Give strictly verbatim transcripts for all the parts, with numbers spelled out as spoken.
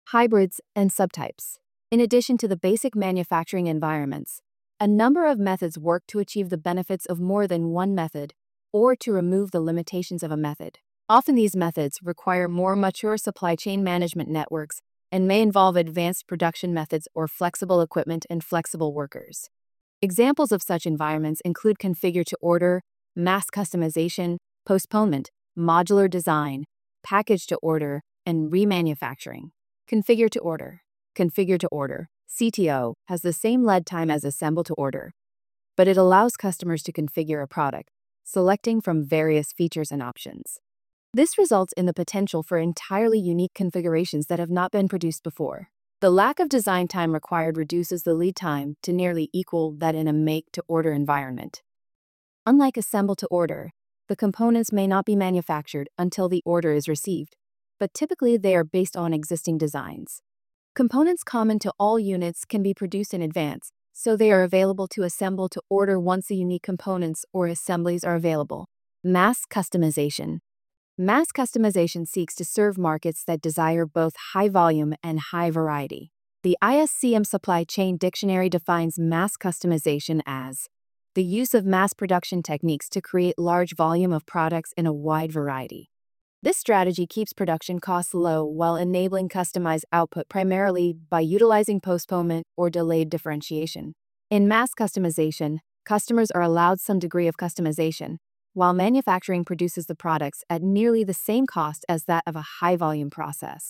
hybrids, and subtypes. In addition to the basic manufacturing environments, a number of methods work to achieve the benefits of more than one method or to remove the limitations of a method. Often these methods require more mature supply chain management networks and may involve advanced production methods or flexible equipment and flexible workers. Examples of such environments include configure to order, mass customization, postponement, modular design, package to order, and remanufacturing. Configure to order. Configure to order, C T O, has the same lead time as assemble to order, but it allows customers to configure a product, selecting from various features and options. This results in the potential for entirely unique configurations that have not been produced before. The lack of design time required reduces the lead time to nearly equal that in a make-to-order environment. Unlike assemble-to-order, the components may not be manufactured until the order is received, but typically they are based on existing designs. Components common to all units can be produced in advance, so they are available to assemble to order once the unique components or assemblies are available. Mass customization. Mass customization seeks to serve markets that desire both high volume and high variety. The I S C M Supply Chain Dictionary defines mass customization as the use of mass production techniques to create large volume of products in a wide variety. This strategy keeps production costs low while enabling customized output primarily by utilizing postponement or delayed differentiation. In mass customization, customers are allowed some degree of customization, while manufacturing produces the products at nearly the same cost as that of a high-volume process.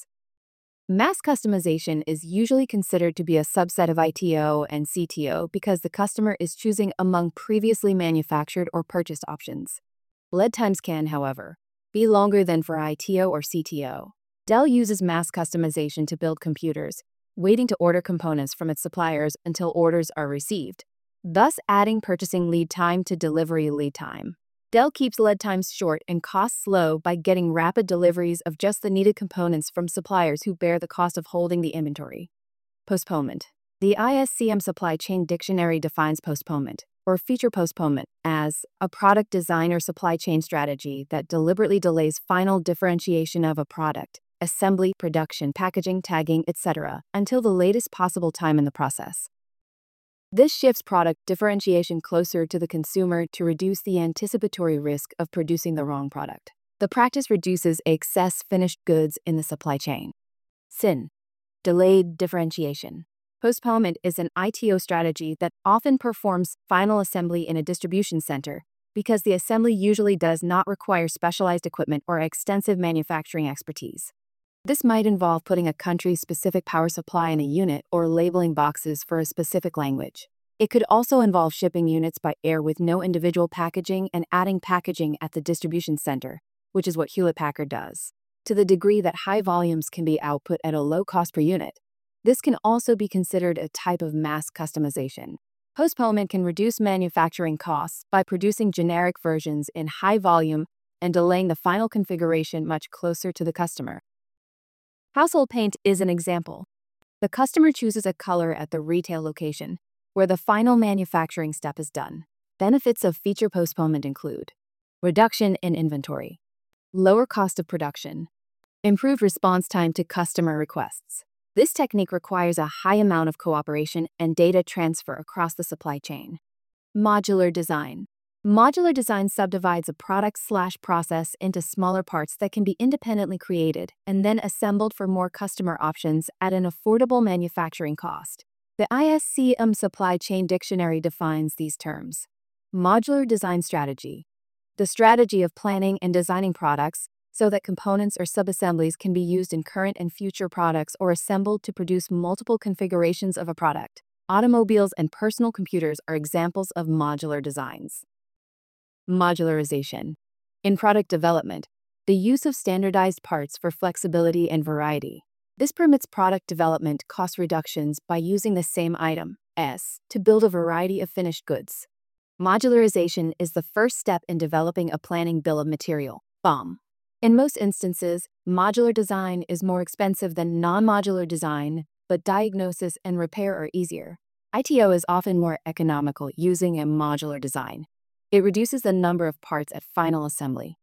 Mass customization is usually considered to be a subset of I T O and C T O because the customer is choosing among previously manufactured or purchased options. Lead times can, however, be longer than for I T O or C T O. Dell uses mass customization to build computers, waiting to order components from its suppliers until orders are received, thus adding purchasing lead time to delivery lead time. Dell keeps lead times short and costs low by getting rapid deliveries of just the needed components from suppliers who bear the cost of holding the inventory. Postponement. The I S C M Supply Chain Dictionary defines postponement, or feature postponement, as a product design or supply chain strategy that deliberately delays final differentiation of a product, assembly, production, packaging, tagging, et cetera, until the latest possible time in the process. This shifts product differentiation closer to the consumer to reduce the anticipatory risk of producing the wrong product. The practice reduces excess finished goods in the supply chain. S I N. Delayed differentiation. Postponement is an I T O strategy that often performs final assembly in a distribution center because the assembly usually does not require specialized equipment or extensive manufacturing expertise. This might involve putting a country-specific power supply in a unit or labeling boxes for a specific language. It could also involve shipping units by air with no individual packaging and adding packaging at the distribution center, which is what Hewlett-Packard does. To the degree that high volumes can be output at a low cost per unit, this can also be considered a type of mass customization. Postponement can reduce manufacturing costs by producing generic versions in high volume and delaying the final configuration much closer to the customer. Household paint is an example. The customer chooses a color at the retail location, where the final manufacturing step is done. Benefits of feature postponement include reduction in inventory, lower cost of production, improved response time to customer requests. This technique requires a high amount of cooperation and data transfer across the supply chain. Modular design. Modular design subdivides a product/process into smaller parts that can be independently created and then assembled for more customer options at an affordable manufacturing cost. The I S C M Supply Chain Dictionary defines these terms. Modular design strategy. The strategy of planning and designing products so that components or subassemblies can be used in current and future products or assembled to produce multiple configurations of a product. Automobiles and personal computers are examples of modular designs. Modularization. In product development, the use of standardized parts for flexibility and variety. This permits product development cost reductions by using the same item, S, to build a variety of finished goods. Modularization is the first step in developing a planning bill of material, B O M. In most instances, modular design is more expensive than non-modular design, but diagnosis and repair are easier. I T O is often more economical using a modular design. It reduces the number of parts at final assembly.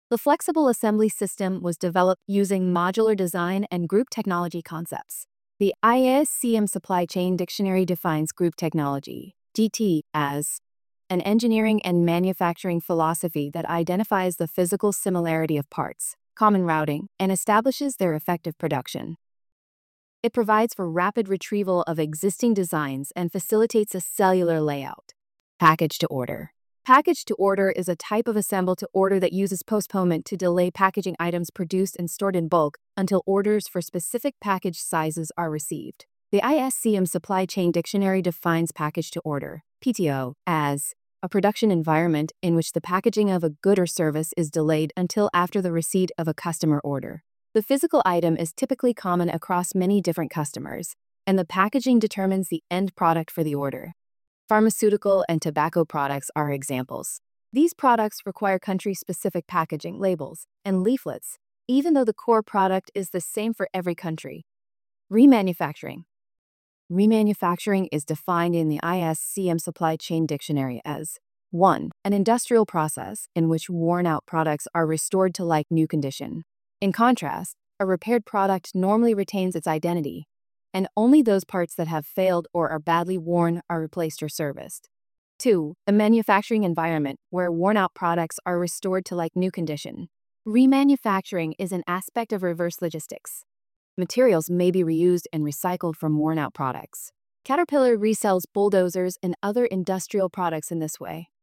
The flexible assembly system was developed using modular design and group technology concepts. The I S C M Supply Chain Dictionary defines group technology, G T, as an engineering and manufacturing philosophy that identifies the physical similarity of parts, common routing, and establishes their effective production. It provides for rapid retrieval of existing designs and facilitates a cellular layout. Package to order. Package to order is a type of assemble to order that uses postponement to delay packaging items produced and stored in bulk until orders for specific package sizes are received. The I S C M Supply Chain Dictionary defines package to order, P T O, as a production environment in which the packaging of a good or service is delayed until after the receipt of a customer order. The physical item is typically common across many different customers, and the packaging determines the end product for the order. Pharmaceutical and tobacco products are examples. These products require country-specific packaging labels and leaflets, even though the core product is the same for every country. Remanufacturing. Remanufacturing is defined in the I S C M Supply Chain Dictionary as one. An industrial process in which worn-out products are restored to like new condition. In contrast, a repaired product normally retains its identity, and only those parts that have failed or are badly worn are replaced or serviced. two. A manufacturing environment where worn-out products are restored to like new condition. Remanufacturing is an aspect of reverse logistics. Materials may be reused and recycled from worn-out products. Caterpillar resells bulldozers and other industrial products in this way.